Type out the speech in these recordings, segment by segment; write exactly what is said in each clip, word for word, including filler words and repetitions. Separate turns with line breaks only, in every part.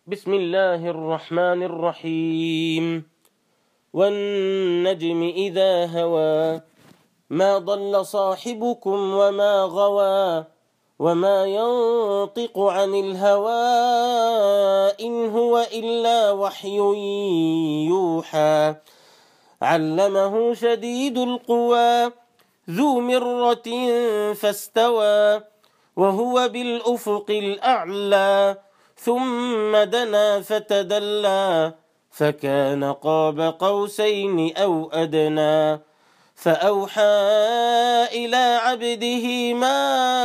بسم الله الرحمن الرحيم والنجم إذا هوى ما ضل صاحبكم وما غوى وما ينطق عن الهوى إن هو إلا وحي يوحى علمه شديد القوى ذو مرة فاستوى وهو بالأفق الأعلى ثم دنا فتدلى فكان قاب قوسين أو أدنى فأوحى إلى عبده ما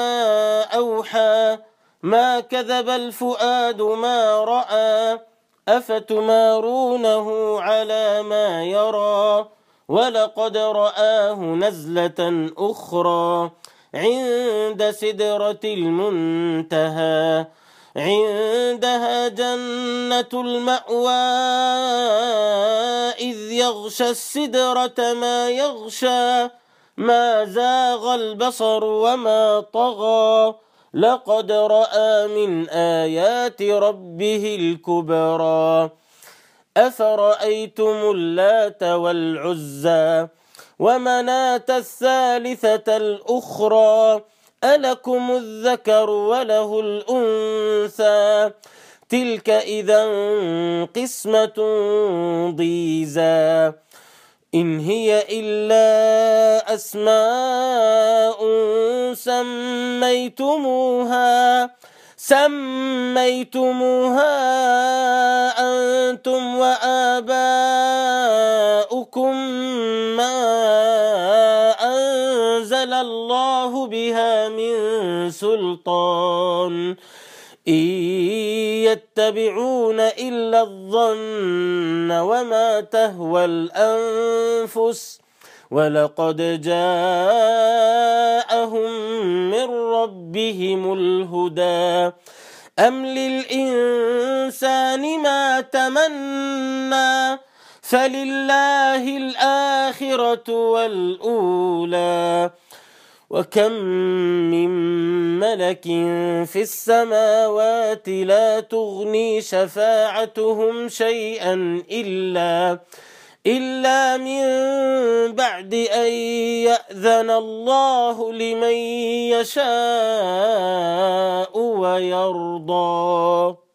أوحى ما كذب الفؤاد ما رأى أفتمارونه على ما يرى ولقد رآه نزلة أخرى عند سدرة المنتهى عندها جنة المأوى إذ يغشى السدرة ما يغشى ما زاغ البصر وما طغى لقد رأى من آيات ربه الكبرى أفرأيتم اللات والعزى ومناة الثالثة الأخرى ألكم الذكر وله الأنثى تلك إذا قسمة ضيزى إن هي إلا أسماء سميتموها سميتموها أنتم وآباؤكم ما أنزل الله بها من سلطان إن يتبعون إلا الظن وما تهوى الأنفس ولقد جاءهم من ربهم الهدى أم للإنسان ما تمنى فلله الآخرة والأولى وكم من ملك في السماوات لا تغني شفاعتهم شيئا إلا إلا من بعد أن يأذن الله لمن يشاء ويرضى.